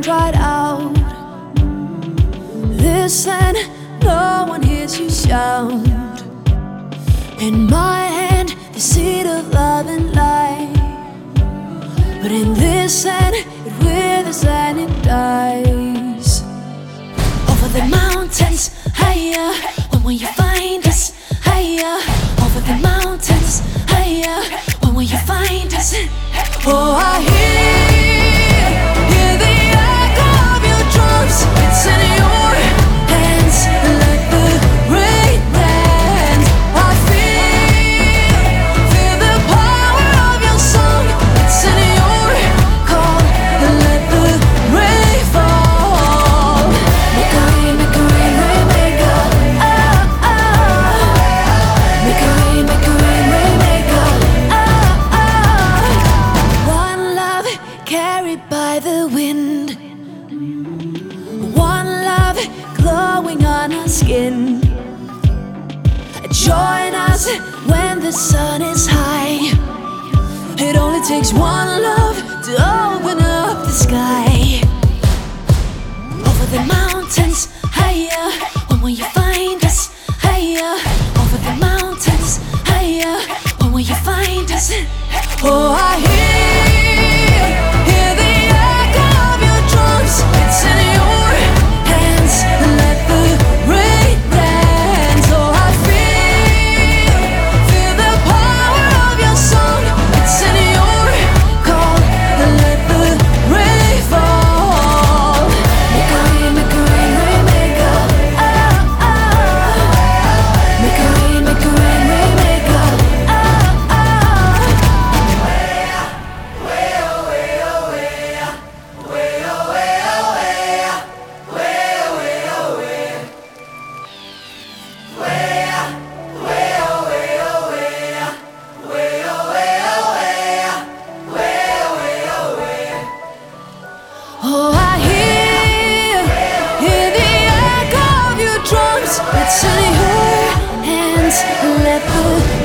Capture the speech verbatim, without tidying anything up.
cried out. Listen, no one hears you shout. In my hand, the seed of love and light. But in this hand, it withers and it dies. Over the mountains, higher. When will you find us? Higher. Over the mountains, higher. When will you find us? Oh, I hear, hear the echo of your drums. It's in your hands, like the rain dance. I feel, feel the power of your song. It's in your call, let the rain fall. Make a rain, make a rain, rain, make a ah ah. Make a rain, make a rain, rain, make a ah ah. One love carried by the wind. One love glowing on our skin. Join us when the sun is high. It only takes one love to open up the sky. Over the mountains, higher. When will you find us? Higher. Over the mountains, higher. When will you find us? Oh, I hear, hear the echo of your drums. It's in your hands, let the rain dance. Oh, I feel, feel the power of your song. It's in your call, let the rain fall. Make a rain, make a rain, rain, make a ah ah. Make a rain, make a rain, rain, make a ah ah. Oh, I hear, hear the echo of your drums. It's in your hands, let the